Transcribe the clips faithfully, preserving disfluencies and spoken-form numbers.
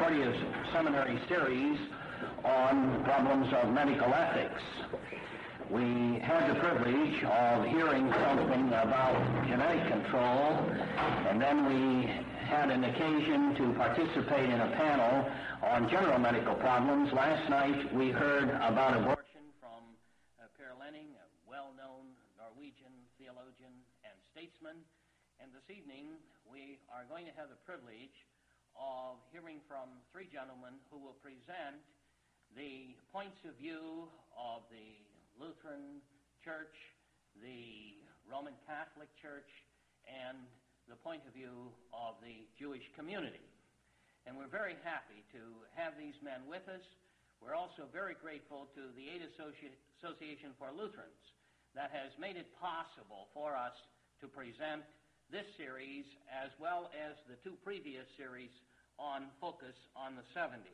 Concordia's seminary series on problems of medical ethics. We had the privilege of hearing something about genetic control, and then we had an occasion to participate in a panel on general medical problems. Last night we heard about abortion from uh, Per Lenning, a well-known Norwegian theologian and statesman, and this evening we are going to have the privilege of hearing from three gentlemen who will present the points of view of the Lutheran Church, the Roman Catholic Church, and the point of view of the Jewish community. And we're very happy to have these men with us. We're also very grateful to the Aid Associ- Association for Lutherans that has made it possible for us to present this series as well as the two previous series on focus on the seventies.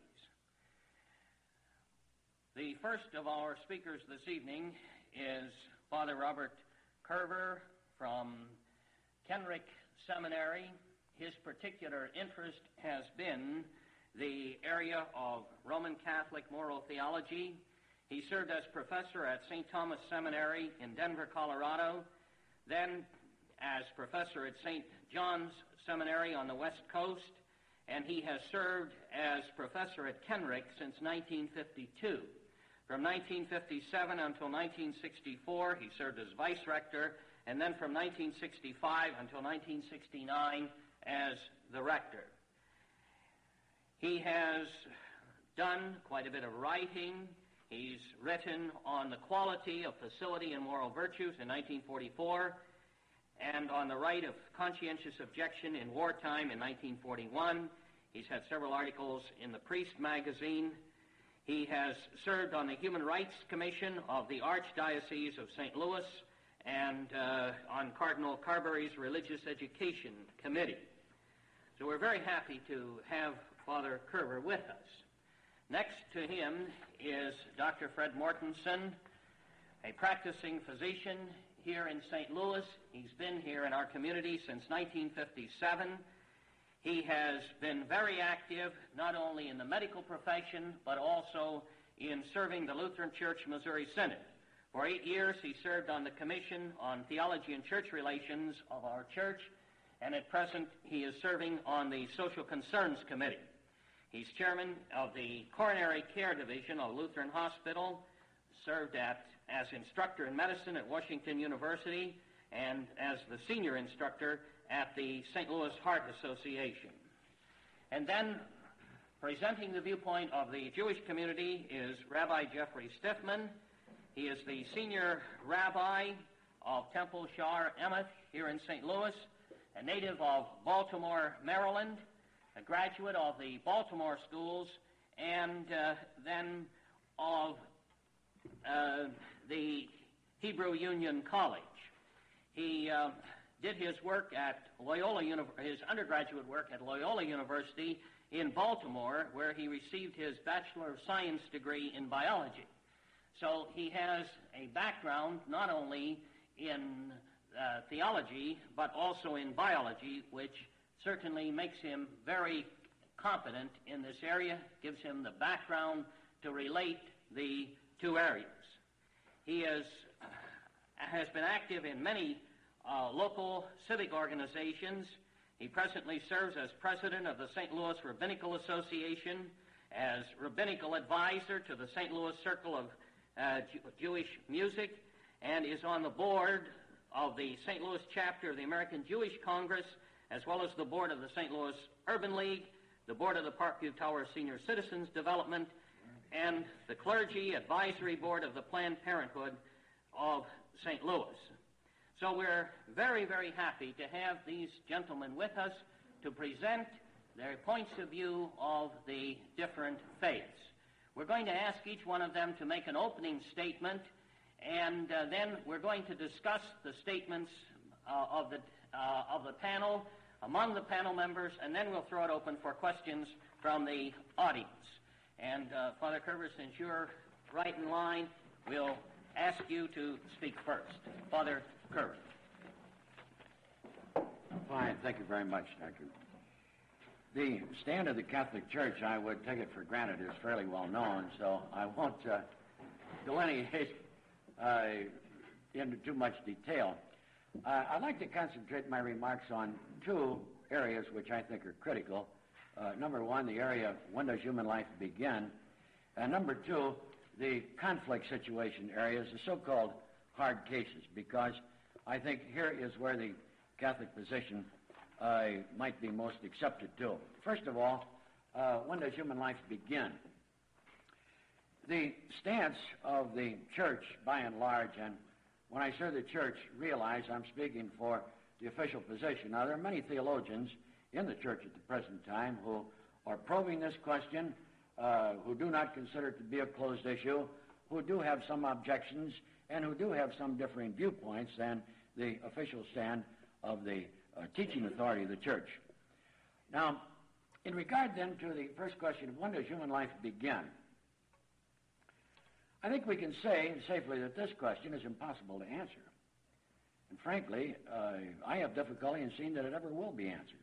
The first of our speakers this evening is Father Robert Curver from Kenrick Seminary. His particular interest has been the area of Roman Catholic moral theology. He served as professor at Saint Thomas Seminary in Denver, Colorado, then as professor at Saint John's Seminary on the West Coast, and he has served as professor at Kenrick since nineteen fifty-two. From nineteen fifty-seven until nineteen sixty-four, he served as vice rector, and then from nineteen sixty-five until nineteen sixty-nine as the rector. He has done quite a bit of writing. He's written on the quality of facility and moral virtues in nineteen forty-four, and on the right of conscientious objection in wartime in nineteen forty-one. He's had several articles in the Priest magazine. He has served on the Human Rights Commission of the Archdiocese of Saint Louis and uh, on Cardinal Carberry's Religious Education Committee. So we're very happy to have Father Curver with us. Next to him is Doctor Fred Mortensen, a practicing physician here in Saint Louis. He's been here in our community since nineteen fifty-seven. He has been very active not only in the medical profession but also in serving the Lutheran Church Missouri Synod. For eight years he served on the Commission on Theology and Church Relations of our church, and at present he is serving on the Social Concerns Committee. He's chairman of the Coronary Care Division of Lutheran Hospital, served at as instructor in medicine at Washington University, and as the senior instructor at the Saint Louis Heart Association. And then, presenting the viewpoint of the Jewish community is Rabbi Jeffrey Stiffman. He is the senior rabbi of Temple Shar Emmett here in Saint Louis, a native of Baltimore, Maryland, a graduate of the Baltimore schools, and uh, then of uh, the Hebrew Union College. He uh, did his work at Loyola, Uni- his undergraduate work at Loyola University in Baltimore, where he received his Bachelor of Science degree in biology. So he has a background not only in uh, theology, but also in biology, which certainly makes him very competent in this area, gives him the background to relate the two areas. He is, uh, has been active in many uh, local civic organizations. He presently serves as president of the Saint Louis Rabbinical Association, as rabbinical advisor to the Saint Louis Circle of uh, Jew- Jewish Music, and is on the board of the Saint Louis chapter of the American Jewish Congress, as well as the board of the Saint Louis Urban League, the board of the Parkview Tower Senior Citizens Development, and the clergy advisory board of the Planned Parenthood of Saint Louis. So we're very, very happy to have these gentlemen with us to present their points of view of the different faiths. We're going to ask each one of them to make an opening statement, and uh, then we're going to discuss the statements uh, of the uh, of the panel among the panel members, and then we'll throw it open for questions from the audience. And uh, Father Curver, since you're right in line, we'll ask you to speak first. Father Curver. Fine. Thank you very much, Doctor The stand of the Catholic Church, I would take it for granted, is fairly well known, so I won't uh, delineate uh, into too much detail. Uh, I'd like to concentrate my remarks on two areas which I think are critical. Uh, number one, the area of when does human life begin? And number two, the conflict situation areas, the so-called hard cases, because I think here is where the Catholic position uh, might be most accepted to. First of all, uh, when does human life begin? The stance of the Church, by and large, and when I say the Church, realize I'm speaking for the official position. Now, there are many theologians in the Church at the present time who are probing this question, uh, who do not consider it to be a closed issue, who do have some objections, and who do have some differing viewpoints than the official stand of the uh, teaching authority of the Church. Now, in regard then to the first question of when does human life begin, I think we can say safely that this question is impossible to answer. And frankly, uh, I have difficulty in seeing that it ever will be answered.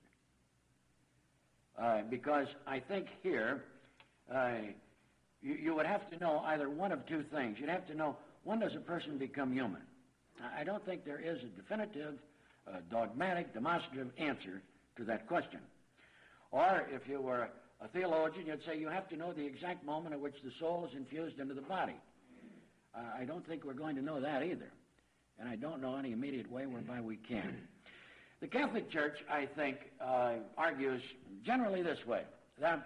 Uh, because I think here uh, you, you would have to know either one of two things. You'd have to know, when does a person become human? I don't think there is a definitive, uh, dogmatic, demonstrative answer to that question. Or if you were a theologian, you'd say you have to know the exact moment at which the soul is infused into the body. Uh, I don't think we're going to know that either. And I don't know any immediate way whereby we can. The Catholic Church, I think, uh, argues generally this way, that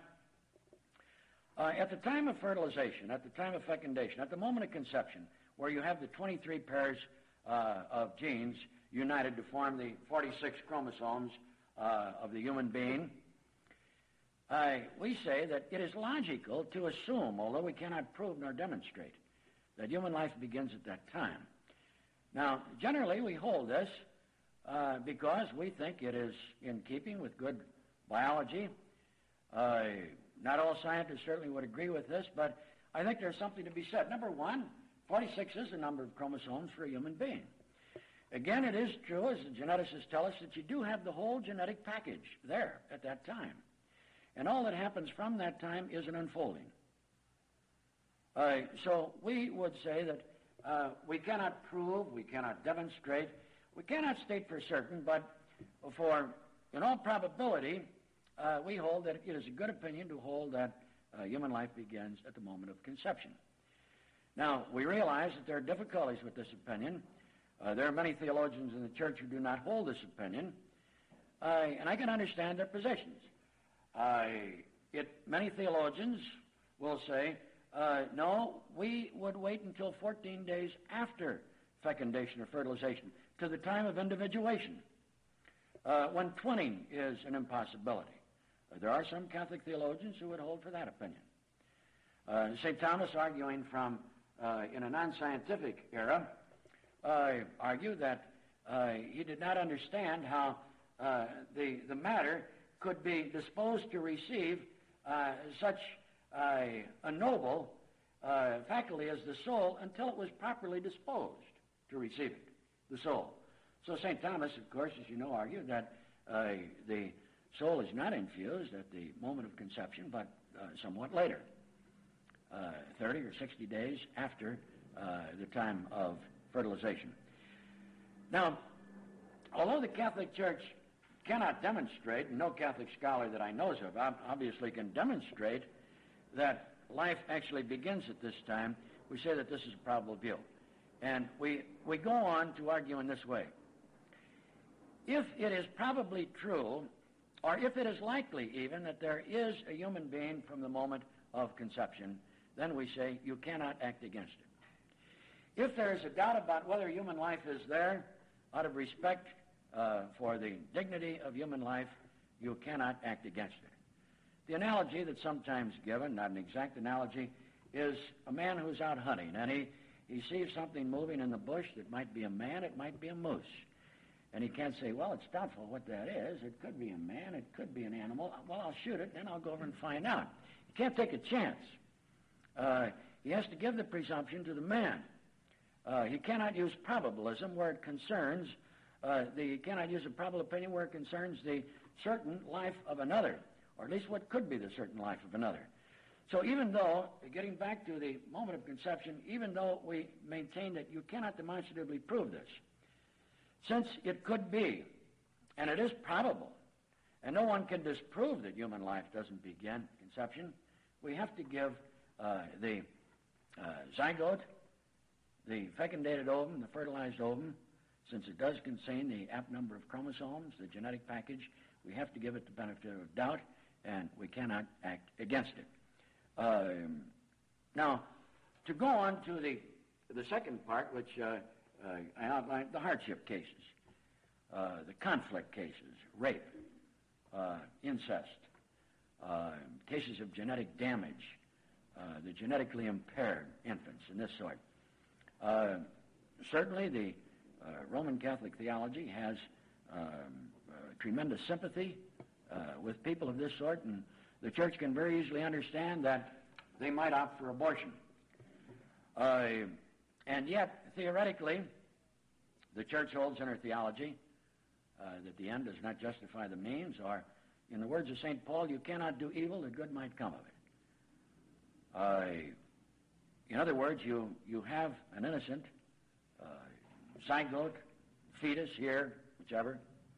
uh, at the time of fertilization, at the time of fecundation, at the moment of conception, where you have the twenty-three pairs uh, of genes united to form the forty-six chromosomes uh, of the human being, uh, we say that it is logical to assume, although we cannot prove nor demonstrate, that human life begins at that time. Now, generally we hold this uh, because we think it is in keeping with good biology. Uh, not all scientists certainly would agree with this, but I think there's something to be said. Number one, forty-six is the number of chromosomes for a human being. Again, it is true, as the geneticists tell us, that you do have the whole genetic package there at that time. And all that happens from that time is an unfolding. Uh, so we would say that uh, we cannot prove, we cannot demonstrate, we cannot state for certain, but for, in all probability, uh, we hold that it is a good opinion to hold that uh, human life begins at the moment of conception. Now, we realize that there are difficulties with this opinion. Uh, there are many theologians in the Church who do not hold this opinion, uh, and I can understand their positions. Uh, it, many theologians will say, uh, no, we would wait until fourteen days after fecundation or fertilization, to the time of individuation, uh, when twinning is an impossibility. Uh, there are some Catholic theologians who would hold for that opinion. Uh, Saint Thomas, arguing from uh, in a non-scientific era, uh, argued that uh, he did not understand how uh, the, the matter could be disposed to receive uh, such uh, a noble uh, faculty as the soul until it was properly disposed to receive it, the soul. So Saint Thomas, of course, as you know, argued that uh, the soul is not infused at the moment of conception, but uh, somewhat later, uh, thirty or sixty days after uh, the time of fertilization. Now, although the Catholic Church cannot demonstrate, and no Catholic scholar that I know of obviously can demonstrate, that life actually begins at this time, we say that this is a probable view. And we, we go on to argue in this way. If it is probably true, or if it is likely even, that there is a human being from the moment of conception, then we say you cannot act against it. If there is a doubt about whether human life is there, out of respect uh, for the dignity of human life, you cannot act against it. The analogy that's sometimes given, not an exact analogy, is a man who's out hunting, and he, he sees something moving in the bush that might be a man, it might be a moose. And he can't say, well, it's doubtful what that is. It could be a man, it could be an animal. Well, I'll shoot it, then I'll go over and find out. He can't take a chance. Uh, he has to give the presumption to the man. Uh, he cannot use probabilism where it concerns, uh, the, he cannot use a probable opinion where it concerns the certain life of another, or at least what could be the certain life of another. So even though, getting back to the moment of conception, even though we maintain that you cannot demonstratively prove this, since it could be, and it is probable, and no one can disprove that human life doesn't begin conception, we have to give uh, the uh, zygote, the fecundated ovum, the fertilized ovum, since it does contain the apt number of chromosomes, the genetic package, we have to give it the benefit of doubt, and we cannot act against it. Um, now, to go on to the the second part, which uh, uh, I outlined, the hardship cases, uh, the conflict cases, rape, uh, incest, uh, cases of genetic damage, uh, the genetically impaired infants, and this sort. Uh, certainly, the uh, Roman Catholic theology has um, uh, tremendous sympathy uh, with people of this sort, and the Church can very easily understand that they might opt for abortion. Uh, and yet, theoretically, the Church holds in her theology uh, that the end does not justify the means, or, in the words of Saint Paul, you cannot do evil that good might come of it. Uh, in other words, you, you have an innocent uh, zygote, fetus here, whichever,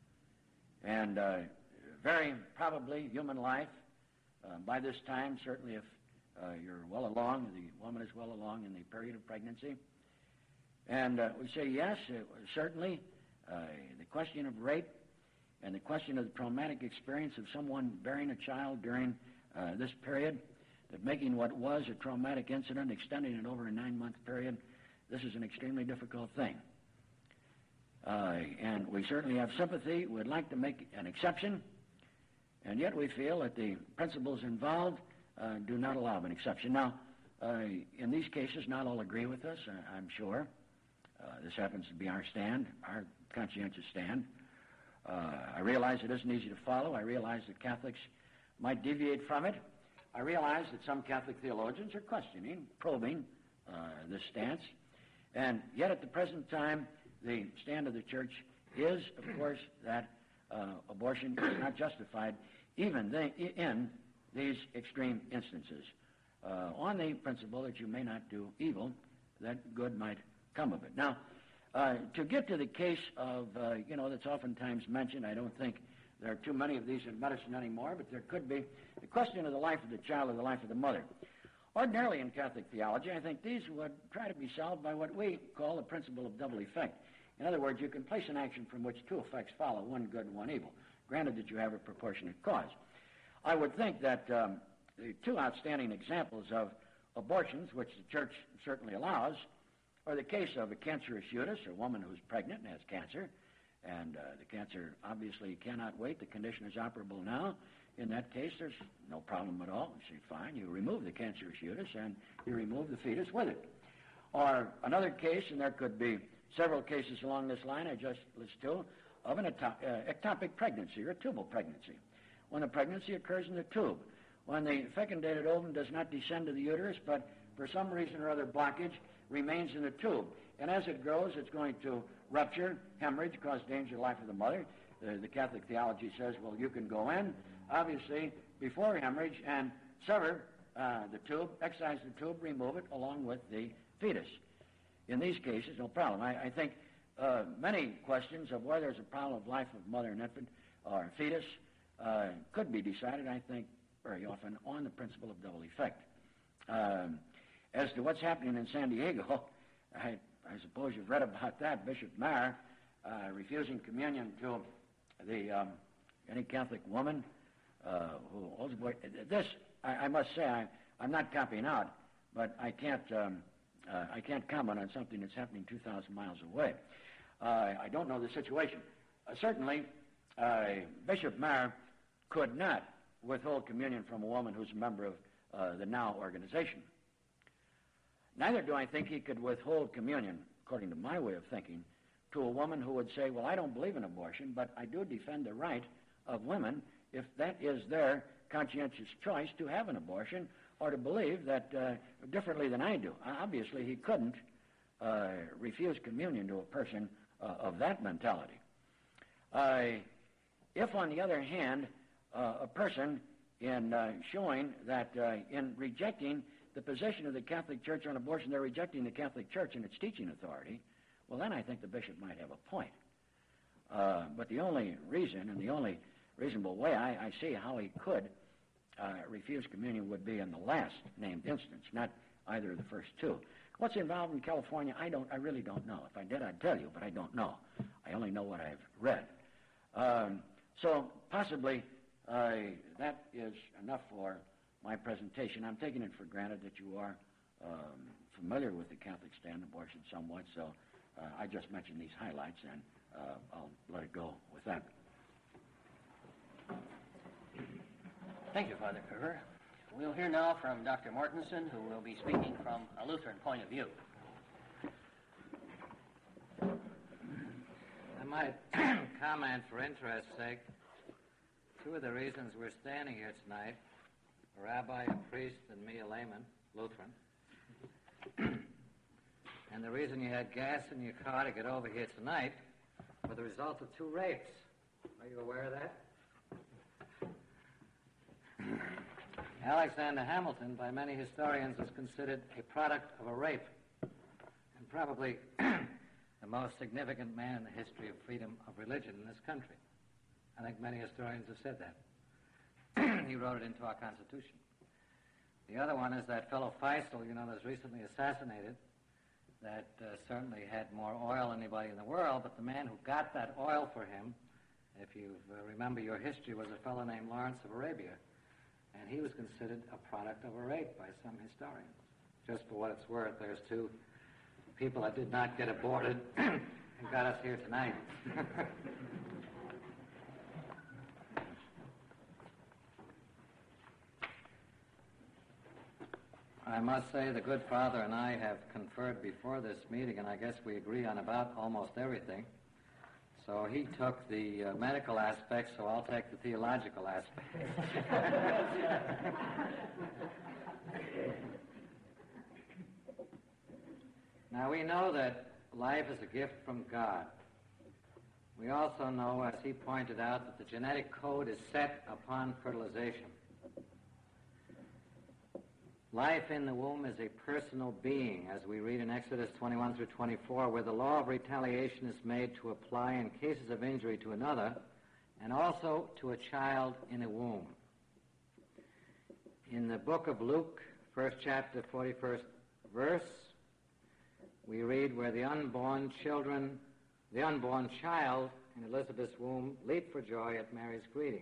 and uh, very probably human life. Uh, by this time, certainly if uh, you're well along, the woman is well along in the period of pregnancy. And uh, we say, yes, uh, certainly uh, the question of rape and the question of the traumatic experience of someone bearing a child during uh, this period, that making what was a traumatic incident, extending it over a nine-month period, this is an extremely difficult thing. Uh, and we certainly have sympathy. We'd like to make an exception. And yet we feel that the principles involved uh, do not allow an exception. Now, uh, in these cases, not all agree with us, uh, I'm sure. Uh, this happens to be our stand, our conscientious stand. Uh, I realize it isn't easy to follow. I realize that Catholics might deviate from it. I realize that some Catholic theologians are questioning, probing uh, this stance. And yet at the present time, the stand of the Church is, of course, that uh, abortion is not justified even the, in these extreme instances, uh, on the principle that you may not do evil, that good might come of it. Now, uh, to get to the case of, uh, you know, that's oftentimes mentioned, I don't think there are too many of these in medicine anymore, but there could be, the question of the life of the child or the life of the mother. Ordinarily in Catholic theology, I think these would try to be solved by what we call the principle of double effect. In other words, you can place an action from which two effects follow, one good and one evil, granted that you have a proportionate cause. I would think that um, the two outstanding examples of abortions, which the Church certainly allows, are the case of a cancerous uterus, a woman who's pregnant and has cancer, and uh, the cancer obviously cannot wait. The condition is operable now. In that case, there's no problem at all. You say, fine, you remove the cancerous uterus and you remove the fetus with it. Or another case, and there could be several cases along this line I just listed to, of an ectop- uh, ectopic pregnancy or a tubal pregnancy. When the pregnancy occurs in the tube, when the fecundated ovum does not descend to the uterus, but for some reason or other blockage remains in the tube. And as it grows, it's going to rupture, hemorrhage, cause danger to the life of the mother. The, the Catholic theology says, well, you can go in, obviously, before hemorrhage and sever uh, the tube, excise the tube, remove it along with the fetus. In these cases, no problem. I, I think uh, many questions of whether there's a problem of life of mother and infant or fetus uh, could be decided, I think, very often on the principle of double effect. Um, as to what's happening in San Diego, I, I suppose you've read about that. Bishop Maher uh, refusing communion to the um, any Catholic woman uh, who holds a boy. This, I, I must say, I, I'm not copying out, but I can't. Um, Uh, I can't comment on something that's happening two thousand miles away. Uh, I don't know the situation. Uh, certainly, uh, Bishop Maher could not withhold communion from a woman who's a member of uh, the NOW organization. Neither do I think he could withhold communion, according to my way of thinking, to a woman who would say, well, I don't believe in abortion, but I do defend the right of women, if that is their conscientious choice, to have an abortion, or to believe that uh, differently than I do. Obviously, he couldn't uh, refuse communion to a person uh, of that mentality. Uh, if, on the other hand, uh, a person in uh, showing that uh, in rejecting the position of the Catholic Church on abortion, they're rejecting the Catholic Church and its teaching authority, well, then I think the bishop might have a point. Uh, but the only reason and the only reasonable way I, I see how he could uh, refuse communion would be in the last named instance, not either of the first two. What's involved in California, I don't. I really don't know. If I did, I'd tell you, but I don't know. I only know what I've read. Um, so possibly uh, that is enough for my presentation. I'm taking it for granted that you are um, familiar with the Catholic stand on abortion somewhat, so uh, I just mentioned these highlights, and uh, I'll let it go with that. Thank you, Father Kerber. We'll hear now from Doctor Mortensen, who will be speaking from a Lutheran point of view. I might comment for interest's sake. Two of the reasons we're standing here tonight, a rabbi, a priest, and me, a layman, Lutheran. And the reason you had gas in your car to get over here tonight were the result of two rapes. Are you aware of that? Alexander Hamilton, by many historians, is considered a product of a rape, and probably the most significant man in the history of freedom of religion in this country. I think many historians have said that. He wrote it into our Constitution. The other one is that fellow Faisal, you know, that was recently assassinated, that uh, certainly had more oil than anybody in the world, but the man who got that oil for him, if you uh, remember your history, was a fellow named Lawrence of Arabia. And he was considered a product of a rape by some historians. Just for what it's worth, there's two people that did not get aborted and got us here tonight. I must say the good father and I have conferred before this meeting, and I guess we agree on about almost everything. So he took the uh, medical aspects, so I'll take the theological aspects. Now, we know that life is a gift from God. We also know, as he pointed out, that the genetic code is set upon fertilization. Life in the womb is a personal being, as we read in Exodus twenty-one through twenty-four, where the law of retaliation is made to apply in cases of injury to another and also to a child in a womb. In the book of Luke, first chapter, forty-first verse, we read where the unborn children, the unborn child in Elizabeth's womb leaped for joy at Mary's greeting.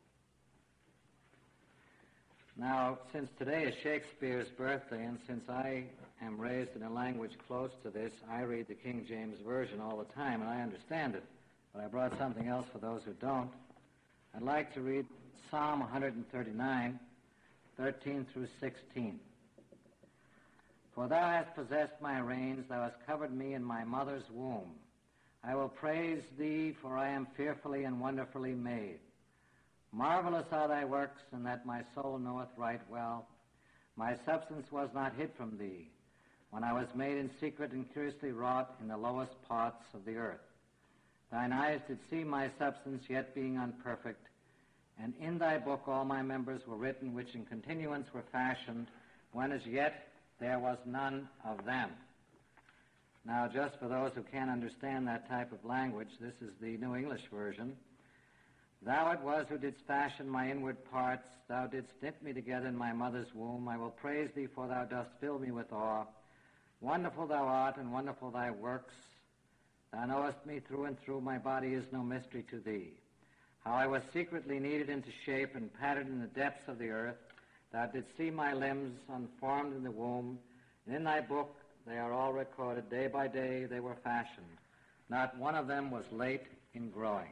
Now, since today is Shakespeare's birthday, and since I am raised in a language close to this, I read the King James Version all the time, and I understand it. But I brought something else for those who don't. I'd like to read Psalm one thirty-nine, thirteen through sixteen. For thou hast possessed my reins, thou hast covered me in my mother's womb. I will praise thee, for I am fearfully and wonderfully made. Marvelous are thy works, and that my soul knoweth right well. My substance was not hid from thee, when I was made in secret and curiously wrought in the lowest parts of the earth. Thine eyes did see my substance, yet being unperfect, and in thy book all my members were written, which in continuance were fashioned, when as yet there was none of them. Now, just for those who can't understand that type of language, this is the New English Version. Thou it was who didst fashion my inward parts. Thou didst knit me together in my mother's womb. I will praise thee, for thou dost fill me with awe. Wonderful thou art, and wonderful thy works. Thou knowest me through and through. My body is no mystery to thee. How I was secretly kneaded into shape and patterned in the depths of the earth. Thou didst see my limbs unformed in the womb. And in thy book they are all recorded. Day by day they were fashioned. Not one of them was late in growing.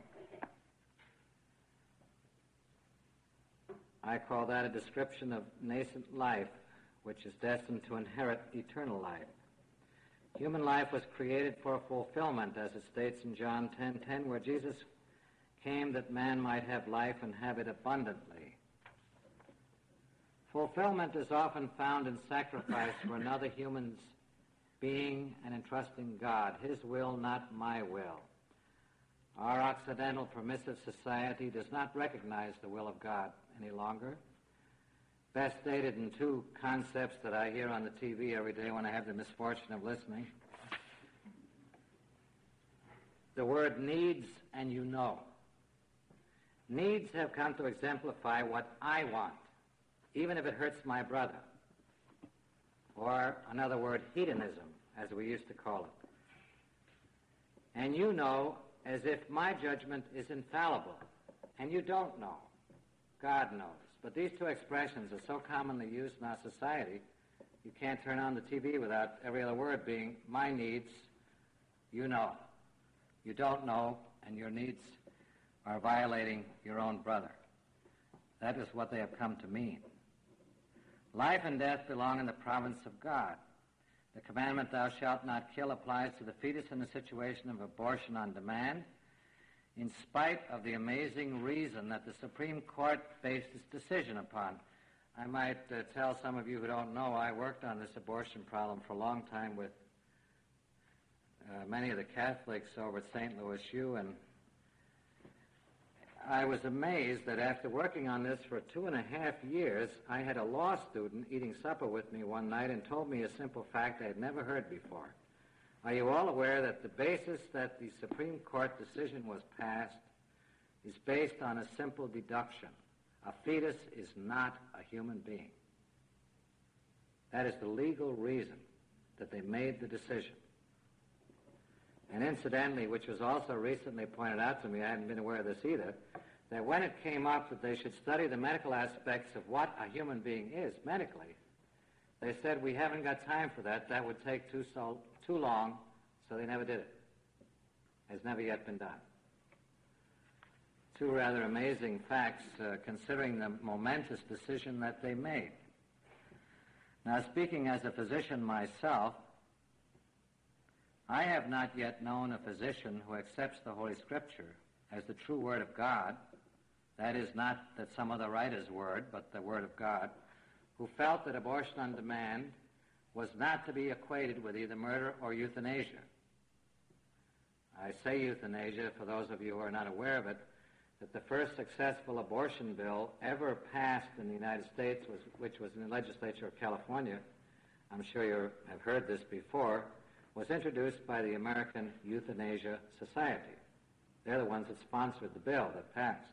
I call that a description of nascent life, which is destined to inherit eternal life. Human life was created for fulfillment, as it states in John ten ten, where Jesus came that man might have life and have it abundantly. Fulfillment is often found in sacrifice for another human's being and entrusting God, his will, not my will. Our Occidental permissive society does not recognize the will of God any longer. best stated in two concepts that I hear on the T V every day when I have the misfortune of listening. The word needs and you know. Needs have come to exemplify what I want, even if it hurts my brother. Or, another word, hedonism, as we used to call it. And you know, as if my judgment is infallible. And you don't know. God knows. But these two expressions are so commonly used in our society, you can't turn on the T V without every other word being, my needs, you know. You don't know, and your needs are violating your own brother. That is what they have come to mean. Life and death belong in the province of God. The commandment, thou shalt not kill, applies to the fetus in the situation of abortion on demand, in spite of the amazing reason that the Supreme Court based its decision upon. I might uh, tell some of you who don't know, I worked on this abortion problem for a long time with uh, many of the Catholics over at Saint Louis U, and I was amazed that after working on this for two and a half years, I had a law student eating supper with me one night and told me a simple fact I had never heard before. Are you all aware that the basis that the Supreme Court decision was passed is based on a simple deduction? A fetus is not a human being. That is the legal reason that they made the decision. And incidentally, which was also recently pointed out to me, I hadn't been aware of this either, that when it came up that they should study the medical aspects of what a human being is medically, they said, we haven't got time for that. That would take too, so, too long, so they never did it. It's never yet been done. Two rather amazing facts, uh, considering the momentous decision that they made. Now, speaking as a physician myself, I have not yet known a physician who accepts the Holy Scripture as the true Word of God, that is, not that some other writer's word, but the Word of God, who felt that abortion on demand was not to be equated with either murder or euthanasia. I say euthanasia, for those of you who are not aware of it, that the first successful abortion bill ever passed in the United States, was, which was in the legislature of California, I'm sure you have heard this before, was introduced by the American Euthanasia Society. They're the ones that sponsored the bill that passed.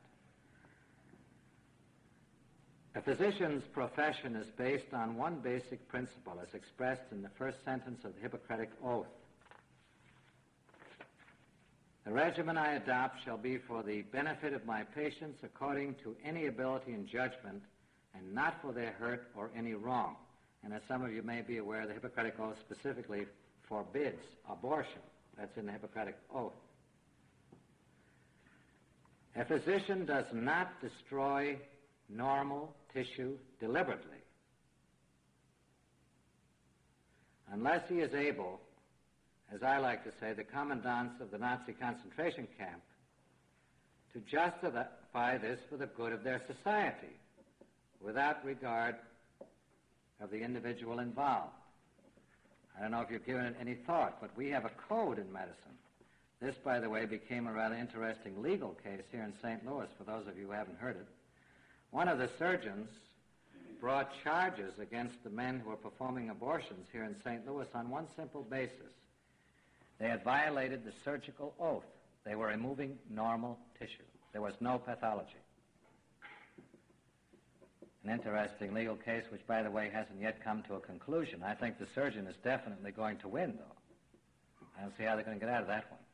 A physician's profession is based on one basic principle as expressed in the first sentence of the Hippocratic Oath. The regimen I adopt shall be for the benefit of my patients according to any ability and judgment, and not for their hurt or any wrong. And as some of you may be aware, the Hippocratic Oath specifically forbids abortion. That's in the Hippocratic Oath. A physician does not destroy normal tissue deliberately unless he is able, as I like to say, the commandants of the Nazi concentration camp, to justify this for the good of their society without regard of the individual involved. I don't know if you've given it any thought, but we have a code in medicine. This, by the way, became a rather interesting legal case here in Saint Louis, for those of you who haven't heard it. One of the surgeons brought charges against the men who were performing abortions here in Saint Louis on one simple basis. They had violated the surgical oath. They were removing normal tissue. There was no pathology. An interesting legal case, which, by the way, hasn't yet come to a conclusion. I think the surgeon is definitely going to win, though. I don't see how they're going to get out of that one.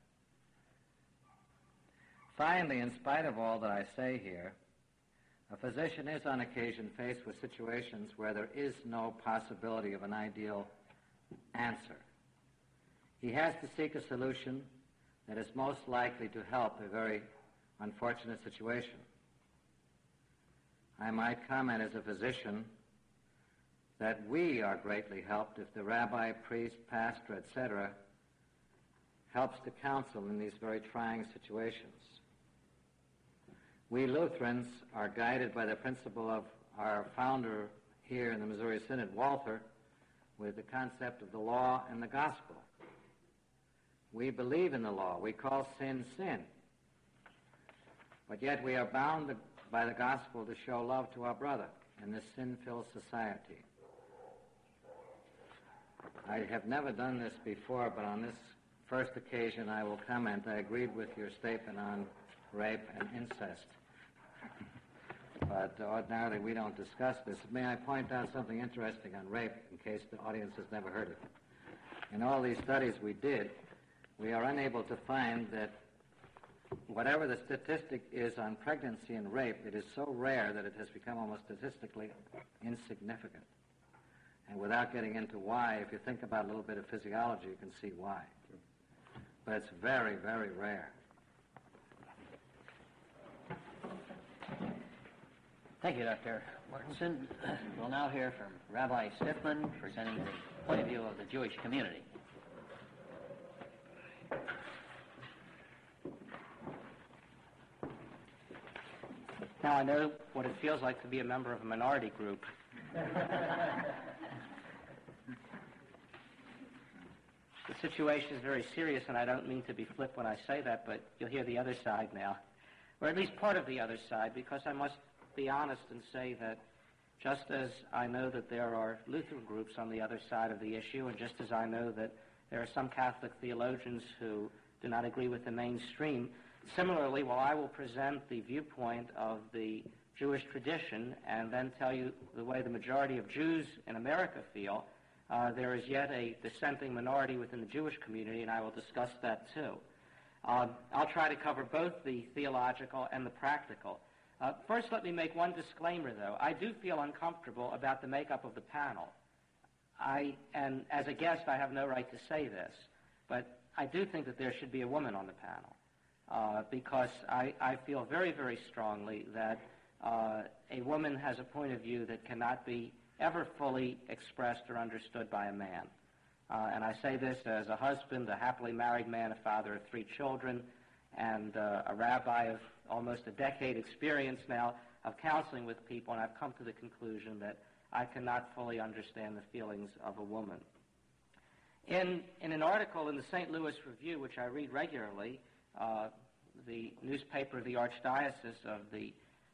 Finally, in spite of all that I say here, a physician is on occasion faced with situations where there is no possibility of an ideal answer. He has to seek a solution that is most likely to help a very unfortunate situation. I might comment as a physician that we are greatly helped if the rabbi, priest, pastor, et cetera, helps to counsel in these very trying situations. We Lutherans are guided by the principle of our founder here in the Missouri Synod, Walther, with the concept of the law and the gospel. We believe in the law. We call sin, sin. But yet we are bound by the gospel to show love to our brother. in this sin-filled society. I have never done this before, but on this first occasion I will comment. I agreed with your statement on rape and incest. But ordinarily we don't discuss this. May I point out something interesting on rape in case the audience has never heard it? In all these studies we did, we are unable to find that whatever the statistic is on pregnancy and rape, it is so rare that it has become almost statistically insignificant. And without getting into why, if you think about a little bit of physiology, you can see why. But it's very, very rare. Thank you, Doctor Mortensen. We'll now hear from Rabbi Stiffman presenting the point of view of the Jewish community. Now I know what it feels like to be a member of a minority group. The situation is very serious, and I don't mean to be flip when I say that, but you'll hear the other side now, or at least part of the other side, because I must be honest and say that just as I know that there are Lutheran groups on the other side of the issue, and just as I know that there are some Catholic theologians who do not agree with the mainstream, similarly, while I will present the viewpoint of the Jewish tradition and then tell you the way the majority of Jews in America feel, uh, there is yet a dissenting minority within the Jewish community, and I will discuss that too. Uh, I'll try to cover both the theological and the practical. Uh, first, let me make one disclaimer, though. I do feel uncomfortable about the makeup of the panel. I, and as a guest, I have no right to say this, but I do think that there should be a woman on the panel. Uh, because I, I feel very, very strongly that uh, a woman has a point of view that cannot be ever fully expressed or understood by a man. Uh, and I say this as a husband, a happily married man, a father of three children, and uh, a rabbi of almost a decade experience now of counseling with people, and I've come to the conclusion that I cannot fully understand the feelings of a woman. In, in an article in the Saint Louis Review, which I read regularly, Uh, the newspaper of the Archdiocese of the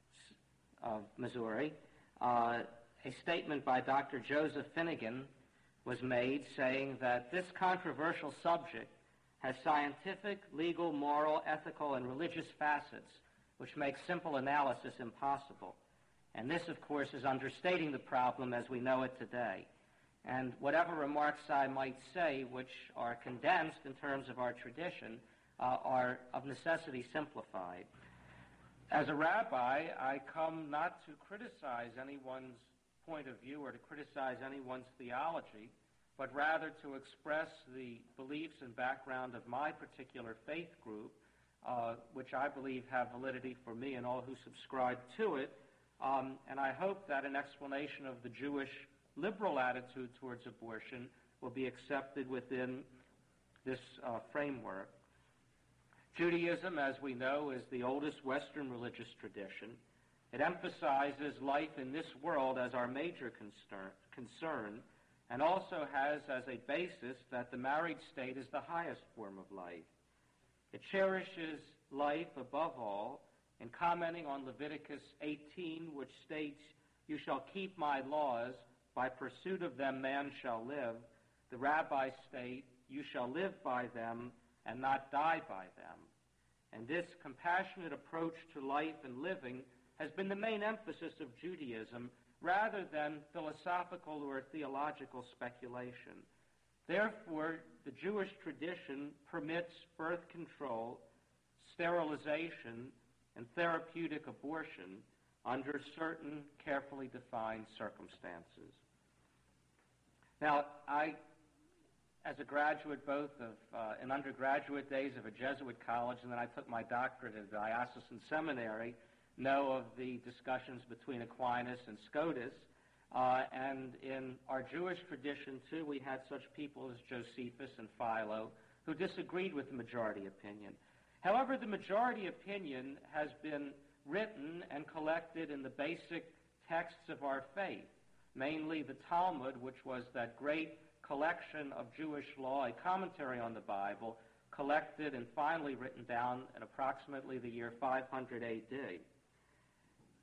of Missouri, uh, a statement by Doctor Joseph Finnegan was made saying that this controversial subject has scientific, legal, moral, ethical, and religious facets which make simple analysis impossible. And this, of course, is understating the problem as we know it today. And whatever remarks I might say, which are condensed in terms of our tradition, Uh, are of necessity simplified. As a rabbi, I come not to criticize anyone's point of view or to criticize anyone's theology, but rather to express the beliefs and background of my particular faith group, uh, which I believe have validity for me and all who subscribe to it. Um, and I hope that an explanation of the Jewish liberal attitude towards abortion will be accepted within this uh, framework. Judaism, as we know, is the oldest Western religious tradition. It emphasizes life in this world as our major concern, concern, and also has as a basis that the married state is the highest form of life. It cherishes life above all, in commenting on Leviticus eighteen, which states, "You shall keep my laws, by pursuit of them man shall live." The rabbis state, "You shall live by them and not die by them." And this compassionate approach to life and living has been the main emphasis of Judaism rather than philosophical or theological speculation. Therefore, the Jewish tradition permits birth control, sterilization, and therapeutic abortion under certain carefully defined circumstances. Now, I as a graduate both of uh, in undergraduate days of a Jesuit college, and then I took my doctorate at Diocesan Seminary, know of the discussions between Aquinas and Scotus. Uh, and in our Jewish tradition, too, we had such people as Josephus and Philo who disagreed with the majority opinion. However, the majority opinion has been written and collected in the basic texts of our faith, mainly the Talmud, which was that great collection of Jewish law, a commentary on the Bible, collected and finally written down in approximately the year five hundred A D.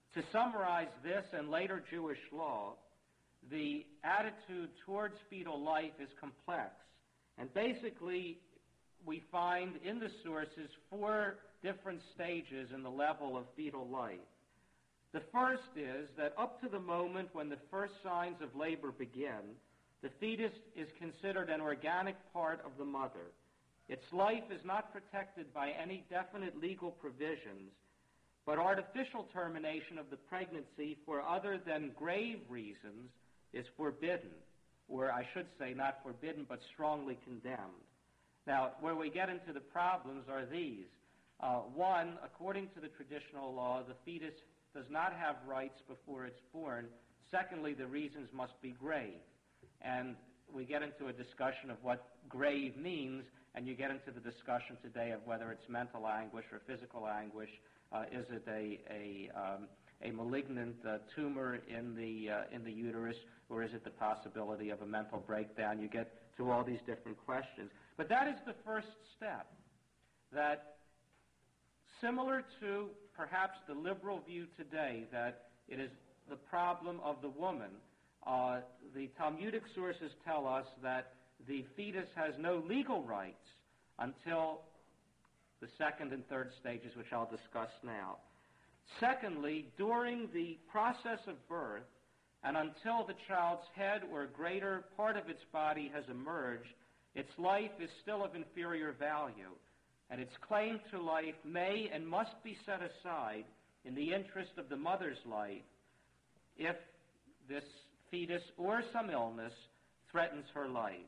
To summarize this and later Jewish law, the attitude towards fetal life is complex. And basically, we find in the sources four different stages in the level of fetal life. The first is that up to the moment when the first signs of labor begin, the fetus is considered an organic part of the mother. Its life is not protected by any definite legal provisions, but artificial termination of the pregnancy for other than grave reasons is forbidden, or I should say not forbidden, but strongly condemned. Now, where we get into the problems are these. Uh, one, according to the traditional law, the fetus does not have rights before it's born. Secondly, the reasons must be grave. And we get into a discussion of what grave means, and you get into the discussion today of whether it's mental anguish or physical anguish. Uh, is it a a, um, a malignant uh, tumor in the uh, in the uterus, or is it the possibility of a mental breakdown? You get to all these different questions. But that is the first step, that similar to perhaps the liberal view today that it is the problem of the woman, uh, the Talmudic sources tell us that the fetus has no legal rights until the second and third stages, which I'll discuss now. Secondly, during the process of birth, and until the child's head or a greater part of its body has emerged, its life is still of inferior value, and its claim to life may and must be set aside in the interest of the mother's life if this fetus or some illness threatens her life.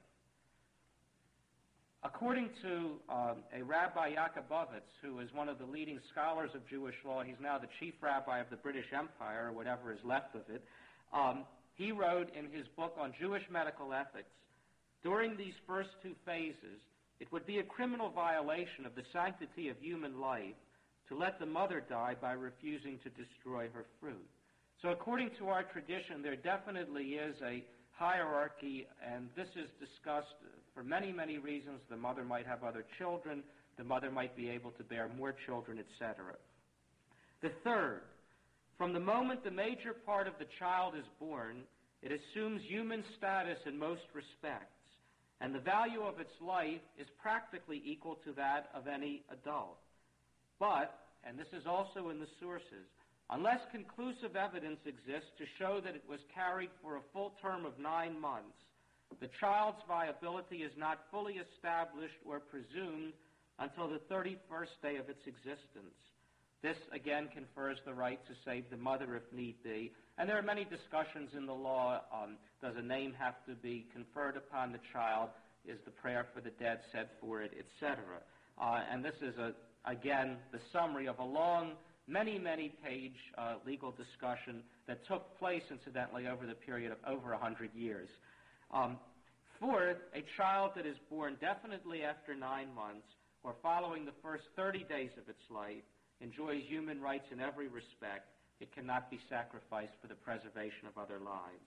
According to um, a Rabbi Yakubovitz, who is one of the leading scholars of Jewish law, he's now the chief rabbi of the British Empire, or whatever is left of it, um, he wrote in his book on Jewish medical ethics, during these first two phases, it would be a criminal violation of the sanctity of human life to let the mother die by refusing to destroy her fruit. So according to our tradition, there definitely is a hierarchy, and this is discussed for many, many reasons. The mother might have other children, the mother might be able to bear more children, et cetera. The third, from the moment the major part of the child is born, it assumes human status in most respects, and the value of its life is practically equal to that of any adult. But, and this is also in the sources, unless conclusive evidence exists to show that it was carried for a full term of nine months, the child's viability is not fully established or presumed until the thirty-first day of its existence. This, again, confers the right to save the mother if need be. And there are many discussions in the law. Um, does a name have to be conferred upon the child? Is the prayer for the dead said for it, et cetera? Uh, and this is, a, again, the summary of a long, many, many page uh, legal discussion that took place, incidentally, over the period of over one hundred years. Um, fourth, a child that is born definitely after nine months or following the first thirty days of its life enjoys human rights in every respect. It cannot be sacrificed for the preservation of other lives.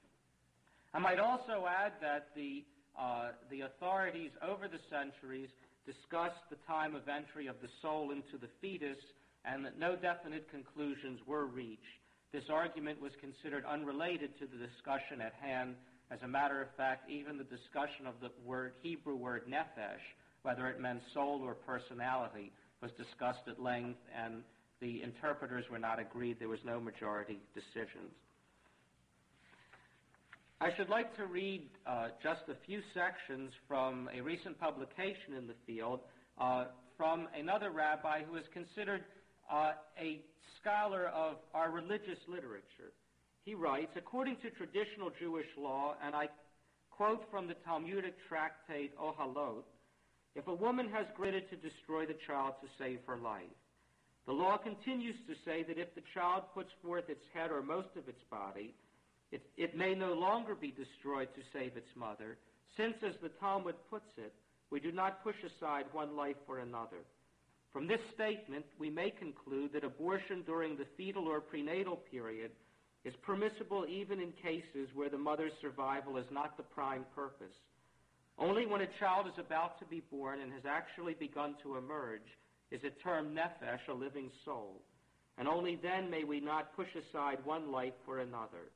I might also add that the, uh, the authorities over the centuries discussed the time of entry of the soul into the fetus and that no definite conclusions were reached. This argument was considered unrelated to the discussion at hand. As a matter of fact, even the discussion of the word Hebrew word nephesh, whether it meant soul or personality, was discussed at length, and the interpreters were not agreed. There was no majority decisions. I should like to read uh, just a few sections from a recent publication in the field uh, from another rabbi who is considered uh, a scholar of our religious literature. He writes, according to traditional Jewish law, and I quote from the Talmudic tractate Ohalot, if a woman has granted to destroy the child to save her life, the law continues to say that if the child puts forth its head or most of its body, it, it may no longer be destroyed to save its mother, since, as the Talmud puts it, we do not push aside one life for another. From this statement, we may conclude that abortion during the fetal or prenatal period is permissible even in cases where the mother's survival is not the prime purpose. Only when a child is about to be born and has actually begun to emerge is it termed nephesh, a living soul. and only then may we not push aside one life for another.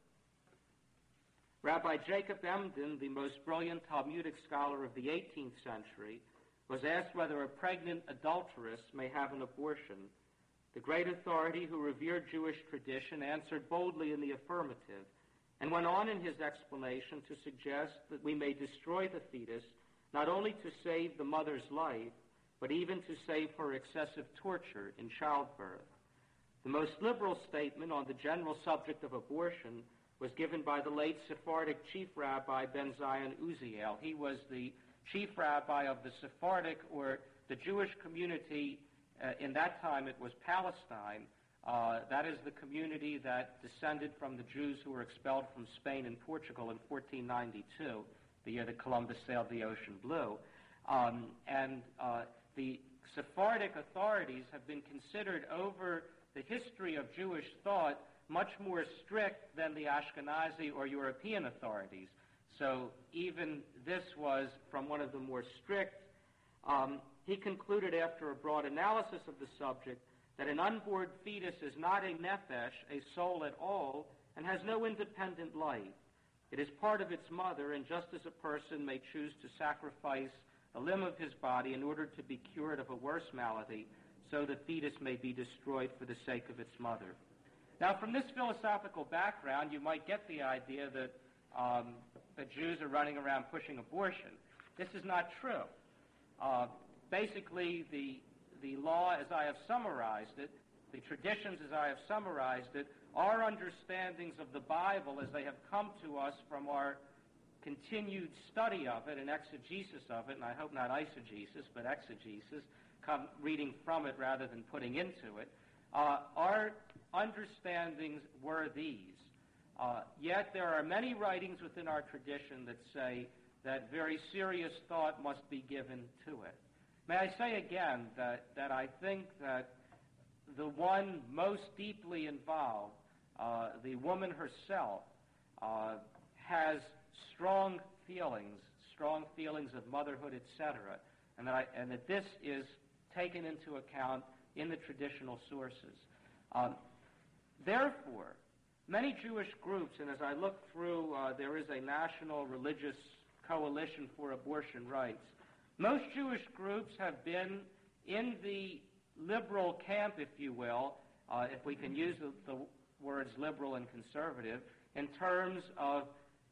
Rabbi Jacob Emden, the most brilliant Talmudic scholar of the eighteenth century, was asked whether a pregnant adulteress may have an abortion. The great authority who revered Jewish tradition answered boldly in the affirmative, and went on in his explanation to suggest that we may destroy the fetus not only to save the mother's life, but even to save her excessive torture in childbirth. The most liberal statement on the general subject of abortion was given by the late Sephardic chief rabbi Ben Zion Uziel. He was the chief rabbi of the Sephardic, or the Jewish community. Uh, in that time it was Palestine. Uh, that is the community that descended from the Jews who were expelled from Spain and Portugal in fourteen ninety-two, the year that Columbus sailed the ocean blue. Um, and uh, the Sephardic authorities have been considered over the history of Jewish thought much more strict than the Ashkenazi or European authorities. So even this was from one of the more strict. Um, he concluded after a broad analysis of the subject that an unborn fetus is not a nephesh, a soul at all, and has no independent life. It is part of its mother, and just as a person may choose to sacrifice a limb of his body in order to be cured of a worse malady, so the fetus may be destroyed for the sake of its mother. Now, from this philosophical background, you might get the idea that um, the Jews are running around pushing abortion. This is not true. Uh, basically, the the law, as I have summarized it, the traditions as I have summarized it, are understandings of the Bible as they have come to us from our continued study of it and exegesis of it, and I hope not eisegesis, but exegesis, come reading from it rather than putting into it. Uh, our understandings were these. Uh, yet there are many writings within our tradition that say that very serious thought must be given to it. May I say again that, that I think that the one most deeply involved, uh, the woman herself, uh, has strong feelings, strong feelings of motherhood, et cetera, and that, I, and that this is taken into account in the traditional sources. Um, therefore, many Jewish groups, and as I look through, uh, there is a national religious coalition for abortion rights. Most Jewish groups have been in the liberal camp, if you will, uh, if we can use the, the words liberal and conservative, in terms of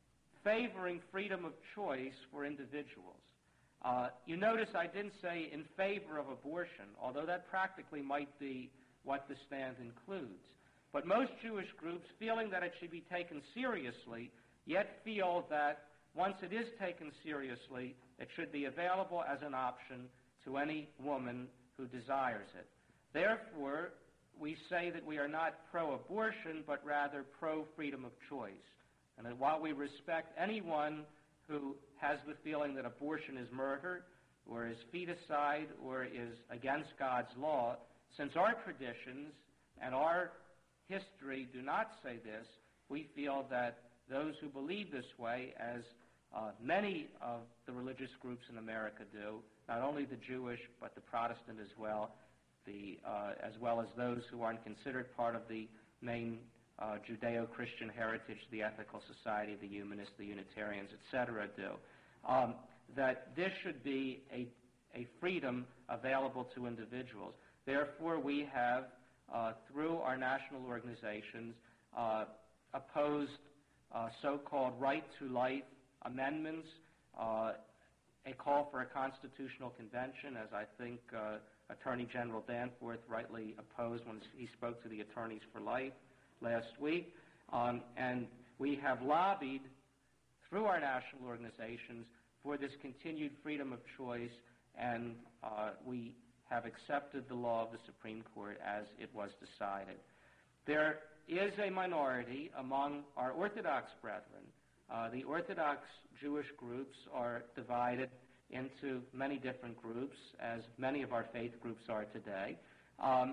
favoring freedom of choice for individuals. Uh, you notice I didn't say in favor of abortion, although that practically might be what the stand includes. But most Jewish groups, feeling that it should be taken seriously, yet feel that once it is taken seriously, it should be available as an option to any woman who desires it. Therefore, we say that we are not pro-abortion, but rather pro-freedom of choice. And that while we respect anyone who has the feeling that abortion is murder, or is feticide, or is against God's law, since our traditions and our history do not say this, we feel that those who believe this way, as uh, many of the religious groups in America do, not only the Jewish, but the Protestant as well, the, uh, as well as those who aren't considered part of the main uh, Judeo-Christian heritage, the Ethical Society, the Humanists, the Unitarians, et cetera, do, um, that this should be a, a freedom available to individuals. Therefore, we have, uh, through our national organizations, uh, opposed uh, so-called right to life amendments, uh, a call for a constitutional convention, as I think uh, Attorney General Danforth rightly opposed when he spoke to the Attorneys for Life last week. Um, and we have lobbied through our national organizations for this continued freedom of choice, and uh, we have accepted the law of the Supreme Court as it was decided. There is a minority among our Orthodox brethren. Uh, the Orthodox Jewish groups are divided into many different groups, as many of our faith groups are today. Um,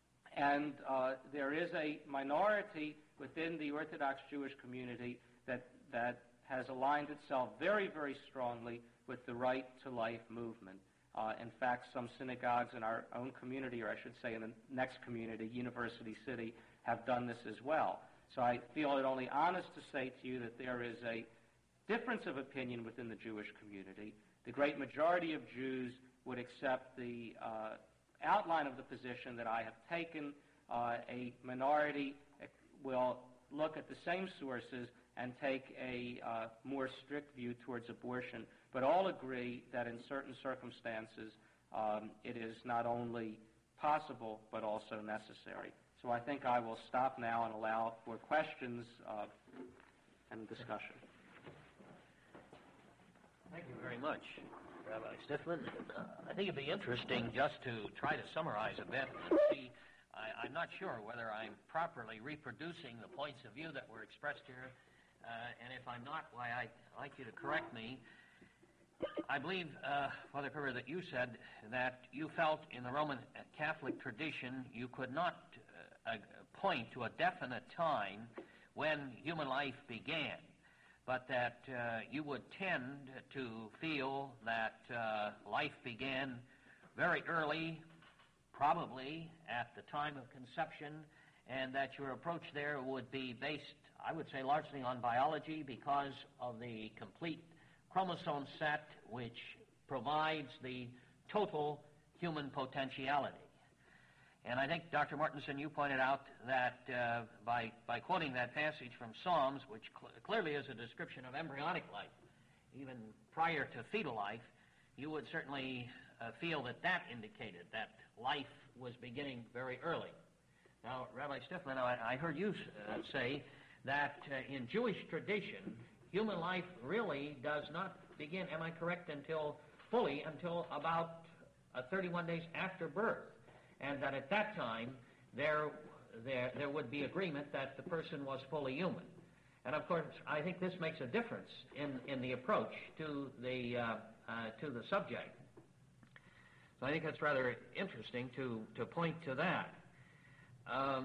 and uh, there is a minority within the Orthodox Jewish community that, that has aligned itself very, very strongly with the right to life movement. Uh, in fact, some synagogues in our own community, or I should say in the next community, University City, have done this as well. So I feel it only honest to say to you that there is a difference of opinion within the Jewish community. The great majority of Jews would accept the uh, outline of the position that I have taken. Uh, a minority will look at the same sources and take a uh, more strict view towards abortion, but all agree that in certain circumstances um, it is not only possible but also necessary. So I think I will stop now and allow for questions uh, and discussion. Thank you very much, Rabbi Stiffman. Uh, I think it'd be interesting just to try to summarize a bit and see. I, I'm not sure whether I'm properly reproducing the points of view that were expressed here, uh, and if I'm not, why, I'd like you to correct me. I believe, uh, Father Kerber, that you said that you felt in the Roman Catholic tradition you could not uh, uh, point to a definite time when human life began, but that uh, you would tend to feel that uh, life began very early, probably at the time of conception, and that your approach there would be based, I would say, largely on biology because of the complete chromosome set which provides the total human potentiality. And I think, Doctor Mortensen, you pointed out that uh, by, by quoting that passage from Psalms, which cl- clearly is a description of embryonic life, even prior to fetal life, you would certainly uh, feel that that indicated that life was beginning very early. Now, Rabbi Stiffman, I, I heard you uh, say that uh, in Jewish tradition, human life really does not begin, am I correct, until fully until about uh, thirty-one days after birth, and that at that time there, there, there would be agreement that the person was fully human. And of course, I think this makes a difference in, in the approach to the, uh, uh, to the subject. So I think that's rather interesting to, to point to that. Um,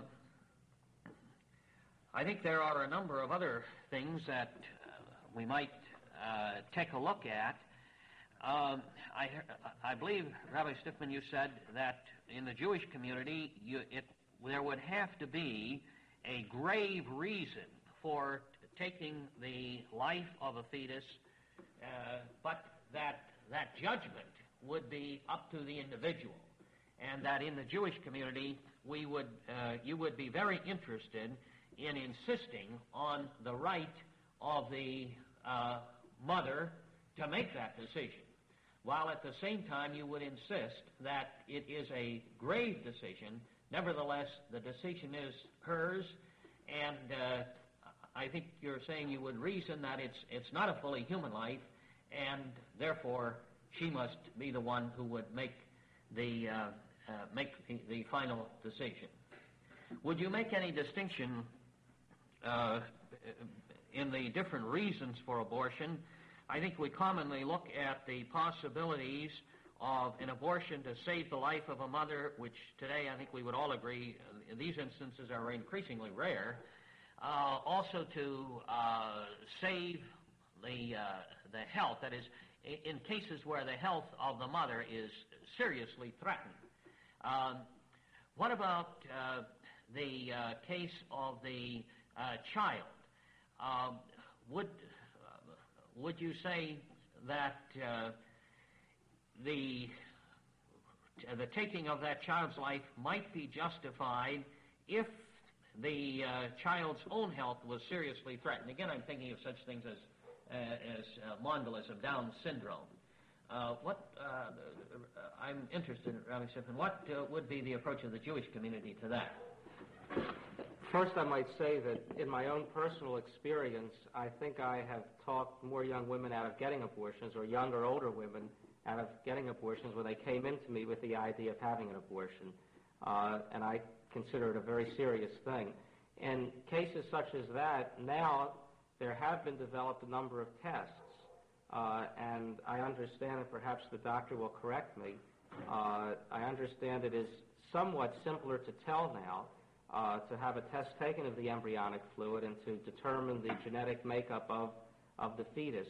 I think there are a number of other things that uh, we might uh, take a look at. Um, I, I believe, Rabbi Stiffman, you said that in the Jewish community, you, it, there would have to be a grave reason for t- taking the life of a fetus, uh, but that that judgment would be up to the individual, and that in the Jewish community, we would, uh, you would be very interested in insisting on the right of the uh, mother to make that decision, while at the same time you would insist that it is a grave decision. Nevertheless, the decision is hers, and uh, I think you're saying you would reason that it's it's not a fully human life, and therefore she must be the one who would make the uh, uh, make the, the final decision. Would you make any distinction uh, in the different reasons for abortion? I think we commonly look at the possibilities of an abortion to save the life of a mother, which today I think we would all agree uh, these instances are increasingly rare. Uh, also to uh, save the uh, the health, that is, in cases where the health of the mother is seriously threatened. Um, what about uh, the uh, case of the uh, child? Um, would uh, would you say that uh, the uh, the taking of that child's life might be justified if the uh, child's own health was seriously threatened? Again, I'm thinking of such things as uh, as uh, mongolism, Down syndrome. Uh, what uh, I'm interested in, Rabbi Stiffman, what uh, would be the approach of the Jewish community to that? First, I might say that in my own personal experience, I think I have talked more young women out of getting abortions, or young or older women out of getting abortions, when they came into me with the idea of having an abortion. Uh, and I consider it a very serious thing. In cases such as that, now there have been developed a number of tests. Uh, and I understand, and perhaps the doctor will correct me, uh, I understand it is somewhat simpler to tell now uh, to have a test taken of the embryonic fluid and to determine the genetic makeup of, of the fetus.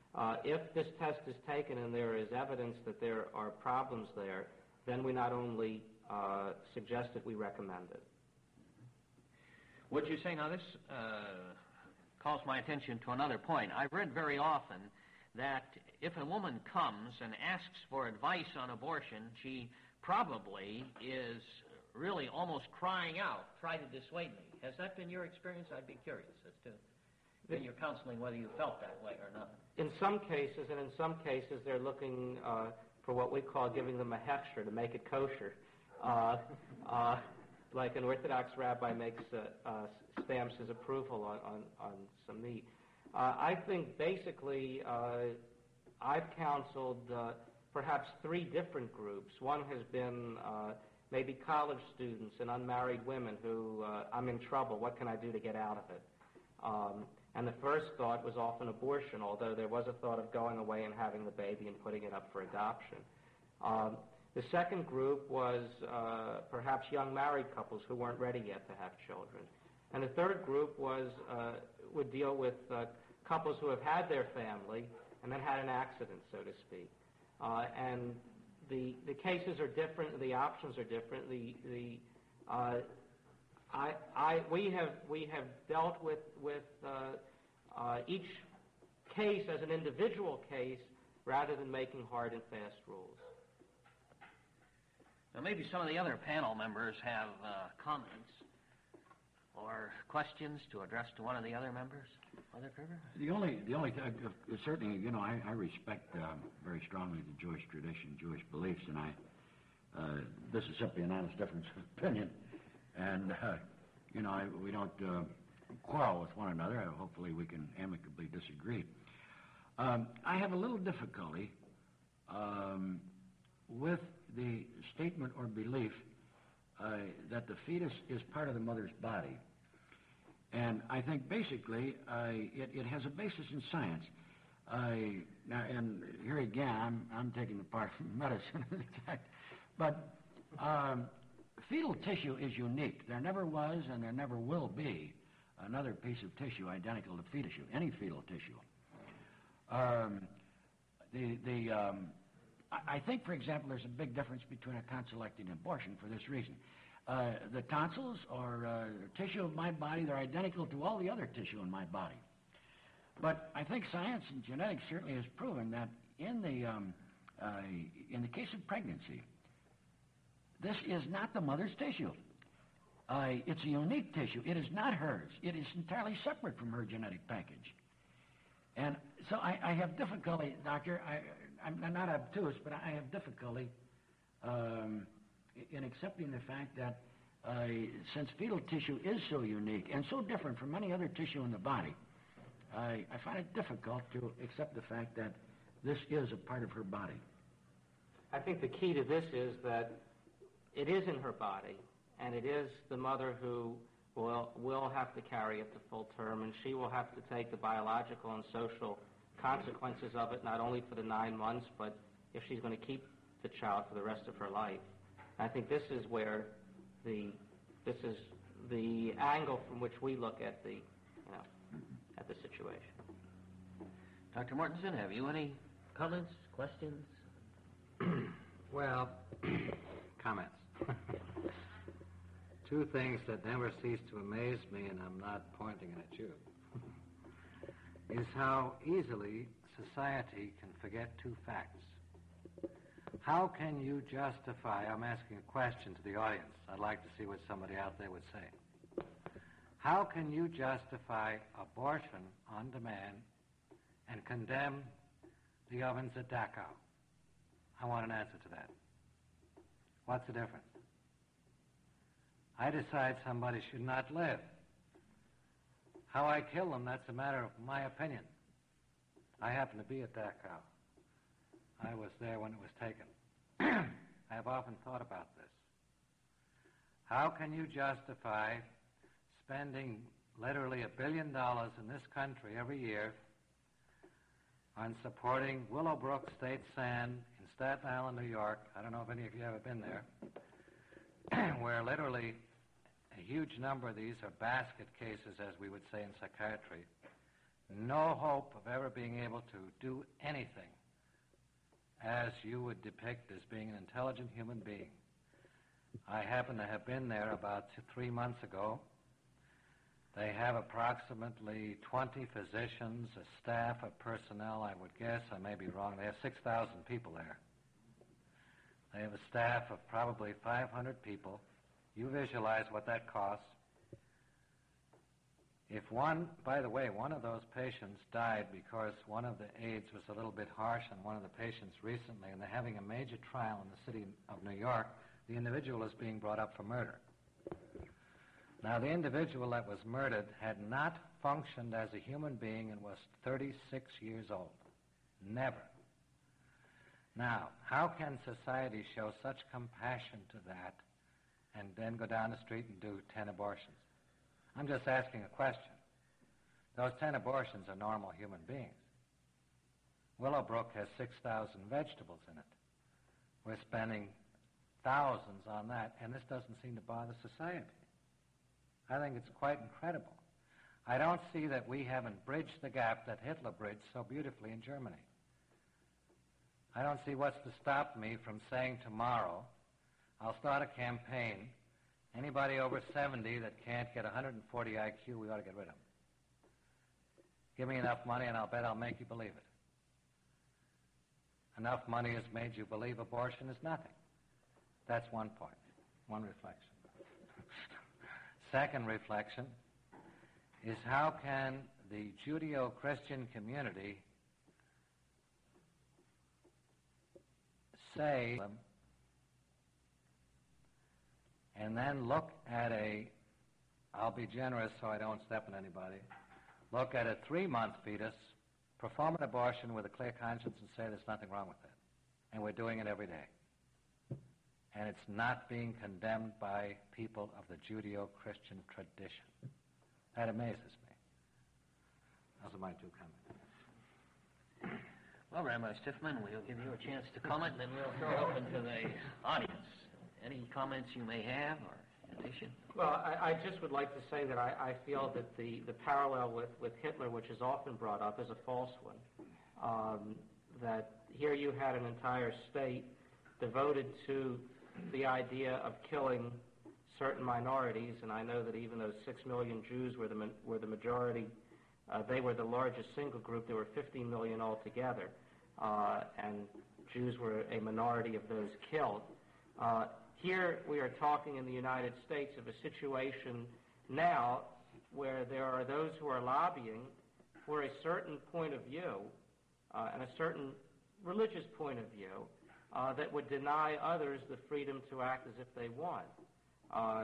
Uh, if this test is taken and there is evidence that there are problems there, then we not only uh, suggest it, we recommend it. Would you say, now this uh, calls my attention to another point. I've read very often that if a woman comes and asks for advice on abortion, she probably is really almost crying out, try to dissuade me. Has that been your experience? I'd be curious as to, in your counseling, whether you felt that way or not. In some cases, and in some cases, they're looking uh, for what we call giving them a hechsher to make it kosher. Uh, uh, like an Orthodox rabbi makes uh, uh, stamps his approval on, on, on some meat. Uh, I think basically uh, I've counseled uh, perhaps three different groups. One has been uh, maybe college students and unmarried women who, uh, I'm in trouble, what can I do to get out of it? Um, and the first thought was often abortion, although there was a thought of going away and having the baby and putting it up for adoption. Um, the second group was uh, perhaps young married couples who weren't ready yet to have children. And the third group was uh, would deal with uh, couples who have had their family and then had an accident, so to speak. Uh, and the the cases are different, the options are different. The the uh, I I we have we have dealt with with uh, uh, each case as an individual case rather than making hard and fast rules. Now, maybe some of the other panel members have uh, comments or questions to address to one of the other members. Father Kerber? The only, the only, th- uh, certainly, you know, I, I respect um, very strongly the Jewish tradition, Jewish beliefs, and I, uh, this is simply an honest difference of opinion, and uh, you know, I, we don't uh, quarrel with one another. Hopefully, we can amicably disagree. Um, I have a little difficulty um, with the statement or belief uh, that the fetus is part of the mother's body. And I think basically uh, it, it has a basis in science. Uh, now, and here again, I'm, I'm taking the part from medicine, but um, fetal tissue is unique. There never was and there never will be another piece of tissue identical to fetal tissue, any fetal tissue. Um, the the um, I, I think, for example, there's a big difference between a tonsillectomy and abortion for this reason. Uh, the tonsils or uh, tissue of my body, they're identical to all the other tissue in my body. But I think science and genetics certainly has proven that in the um, uh, in the case of pregnancy, this is not the mother's tissue. Uh, it's a unique tissue. It is not hers. It is entirely separate from her genetic package. And so I, I have difficulty, Doctor. I, I'm not obtuse, but I have difficulty um, in accepting the fact that uh, since fetal tissue is so unique and so different from any other tissue in the body, I, I find it difficult to accept the fact that this is a part of her body. I think the key to this is that it is in her body, and it is the mother who will will have to carry it to full term, and she will have to take the biological and social consequences of it, not only for the nine months, but if she's going to keep the child for the rest of her life. I think this is where the this is the angle from which we look at the you know at the situation. Doctor Mortensen, have you any comments, questions? Well, comments. Two things that never cease to amaze me, and I'm not pointing at you, is how easily society can forget two facts. How can you justify, I'm asking a question to the audience, I'd like to see what somebody out there would say. How can you justify abortion on demand and condemn the ovens at Dachau? I want an answer to that. What's the difference? I decide somebody should not live. How I kill them, that's a matter of my opinion. I happen to be at Dachau. I was there when it was taken. I have often thought about this. How can you justify spending literally a billion dollars in this country every year on supporting Willowbrook State Sand in Staten Island, New York? I don't know if any of you have ever been there, where literally a huge number of these are basket cases, as we would say in psychiatry, no hope of ever being able to do anything as you would depict as being an intelligent human being. I happen to have been there about two, three months ago. They have approximately twenty physicians, a staff of personnel, I would guess. I may be wrong. They have six thousand people there. They have a staff of probably five hundred people. You visualize what that costs. If one, by the way, one of those patients died because one of the aides was a little bit harsh on one of the patients recently, and they're having a major trial in the city of New York, the individual is being brought up for murder. Now, the individual that was murdered had not functioned as a human being and was thirty-six years old. Never. Now, how can society show such compassion to that and then go down the street and do ten abortions? I'm just asking a question. Those ten abortions are normal human beings. Willowbrook has six thousand vegetables in it. We're spending thousands on that, and this doesn't seem to bother society. I think it's quite incredible. I don't see that we haven't bridged the gap that Hitler bridged so beautifully in Germany. I don't see what's to stop me from saying tomorrow, I'll start a campaign. Anybody over seventy that can't get one hundred forty I Q, we ought to get rid of them. Give me enough money and I'll bet I'll make you believe it. Enough money has made you believe abortion is nothing. That's one point, one reflection. Second reflection is how can the Judeo-Christian community say and then look at a, I'll be generous so I don't step on anybody, look at a three-month fetus, perform an abortion with a clear conscience and say there's nothing wrong with it. And we're doing it every day. And it's not being condemned by people of the Judeo-Christian tradition. That amazes me. Those are my two comments. Well, Rabbi Stiffman, we'll give you a chance to comment, and then we'll throw it open to the audience. Any comments you may have or addition? Well, I, I just would like to say that I, I feel that the, the parallel with, with Hitler, which is often brought up, is a false one. Um, that here you had an entire state devoted to the idea of killing certain minorities, and I know that even though six million Jews were the, were the majority, uh, they were the largest single group. There were fifteen million altogether, uh, and Jews were a minority of those killed. Uh, here we are talking in the United States of a situation now where there are those who are lobbying for a certain point of view uh, and a certain religious point of view uh, that would deny others the freedom to act as if they want. Uh,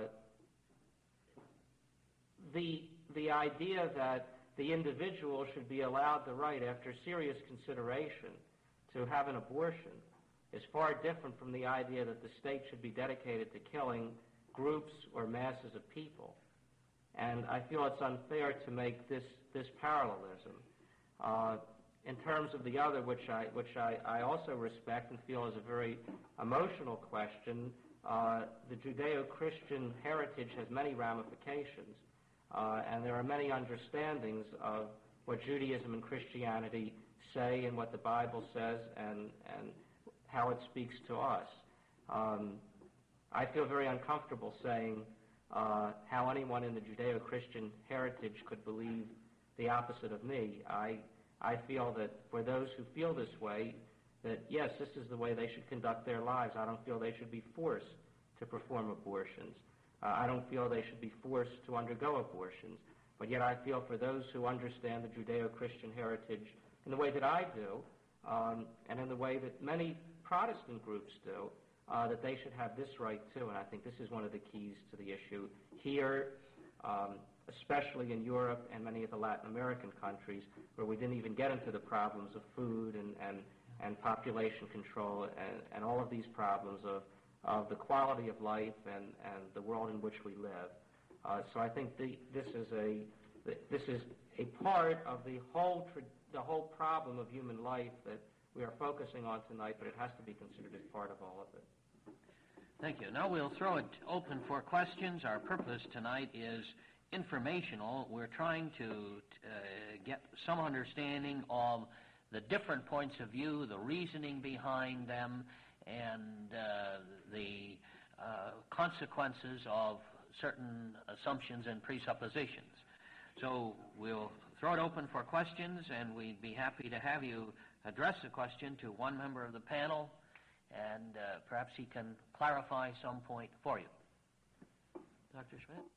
the, the idea that the individual should be allowed the right, after serious consideration, to have an abortion is far different from the idea that the state should be dedicated to killing groups or masses of people. And I feel it's unfair to make this, this parallelism. Uh, in terms of the other, which I, which I, I also respect and feel is a very emotional question, uh, the Judeo-Christian heritage has many ramifications, uh, and there are many understandings of what Judaism and Christianity say and what the Bible says and, and how it speaks to us. Um, I feel very uncomfortable saying uh, how anyone in the Judeo-Christian heritage could believe the opposite of me. I, I feel that for those who feel this way, that yes, this is the way they should conduct their lives. I don't feel they should be forced to perform abortions. Uh, I don't feel they should be forced to undergo abortions. But yet I feel for those who understand the Judeo-Christian heritage in the way that I do, um, and in the way that many Protestant groups do, uh, that they should have this right too. And I think this is one of the keys to the issue here, um, especially in Europe and many of the Latin American countries, where we didn't even get into the problems of food and, and, and population control and, and all of these problems of, of the quality of life and, and the world in which we live. Uh, so I think the, this is a this is a part of the whole tra- the whole problem of human life that we are focusing on tonight, but it has to be considered as part of all of it. Thank you. Now we'll throw it open for questions. Our purpose tonight is informational. We're trying to uh, get some understanding of the different points of view, the reasoning behind them, and uh, the uh, consequences of certain assumptions and presuppositions. So we'll throw it open for questions, and we'd be happy to have you address a question to one member of the panel, and uh, perhaps he can clarify some point for you. Doctor Schmidt?